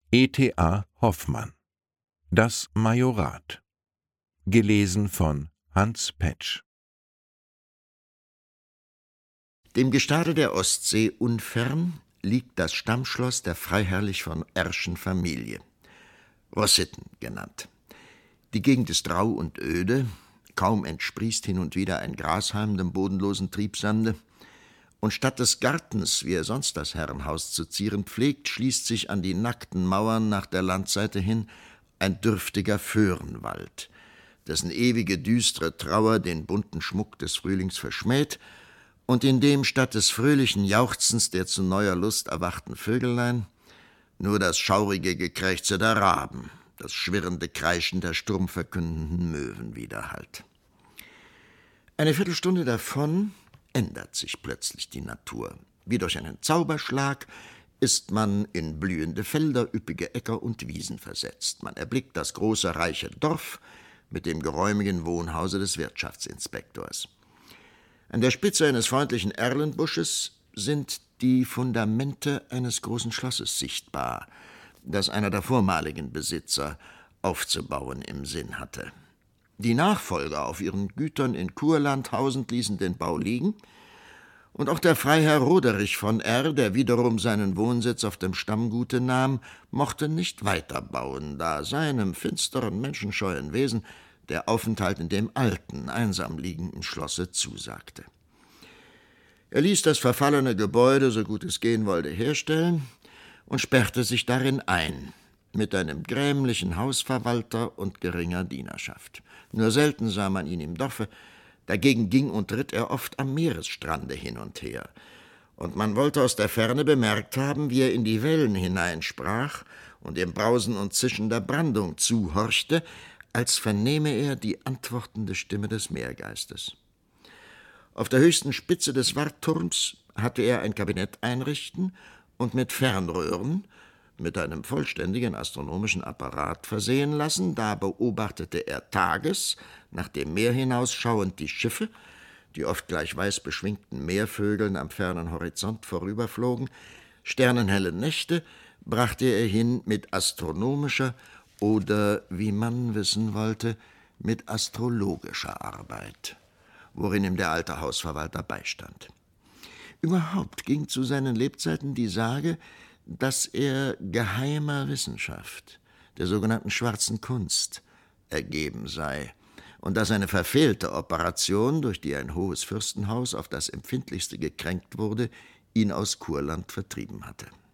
E.T.A. Hoffmann. Das Majorat. Gelesen von Hans Petsch. Dem Gestade der Ostsee unfern liegt das Stammschloss der freiherrlich von Erschen Familie, Rossitten genannt. Die Gegend ist rau und öde, kaum entsprießt hin und wieder ein Grashalm dem bodenlosen Triebsande, und statt des Gartens, wie er sonst das Herrenhaus zu zieren pflegt, schließt sich an die nackten Mauern nach der Landseite hin ein dürftiger Föhrenwald, dessen ewige düstere Trauer den bunten Schmuck des Frühlings verschmäht und in dem statt des fröhlichen Jauchzens der zu neuer Lust erwachten Vögelein nur das schaurige Gekrächze der Raben, das schwirrende Kreischen der sturmverkündenden Möwen widerhallt. Eine Viertelstunde davon ändert sich plötzlich die Natur. Wie durch einen Zauberschlag ist man in blühende Felder, üppige Äcker und Wiesen versetzt. Man erblickt das große, reiche Dorf mit dem geräumigen Wohnhause des Wirtschaftsinspektors. An der Spitze eines freundlichen Erlenbusches sind die Fundamente eines großen Schlosses sichtbar, das einer der vormaligen Besitzer aufzubauen im Sinn hatte. Die Nachfolger auf ihren Gütern in Kurland hausend ließen den Bau liegen, und auch der Freiherr Roderich von R., der wiederum seinen Wohnsitz auf dem Stammgute nahm, mochte nicht weiterbauen, da seinem finsteren, menschenscheuen Wesen der Aufenthalt in dem alten, einsam liegenden Schlosse zusagte. Er ließ das verfallene Gebäude, so gut es gehen wollte, herstellen und sperrte sich darin ein, mit einem grämlichen Hausverwalter und geringer Dienerschaft. Nur selten sah man ihn im Dorfe, dagegen ging und ritt er oft am Meeresstrande hin und her. Und man wollte aus der Ferne bemerkt haben, wie er in die Wellen hineinsprach und dem Brausen und Zischen der Brandung zuhorchte, als vernehme er die antwortende Stimme des Meergeistes. Auf der höchsten Spitze des Wartturms hatte er ein Kabinett einrichten und mit Fernröhren, mit einem vollständigen astronomischen Apparat versehen lassen. Da beobachtete er tages, nach dem Meer hinausschauend, die Schiffe, die oft gleich weiß beschwingten Meervögeln am fernen Horizont vorüberflogen. Sternenhelle Nächte brachte er hin mit astronomischer oder, wie man wissen wollte, mit astrologischer Arbeit, worin ihm der alte Hausverwalter beistand. Überhaupt ging zu seinen Lebzeiten die Sage, dass er geheimer Wissenschaft, der sogenannten schwarzen Kunst, ergeben sei und dass eine verfehlte Operation, durch die ein hohes Fürstenhaus auf das Empfindlichste gekränkt wurde, ihn aus Kurland vertrieben hatte.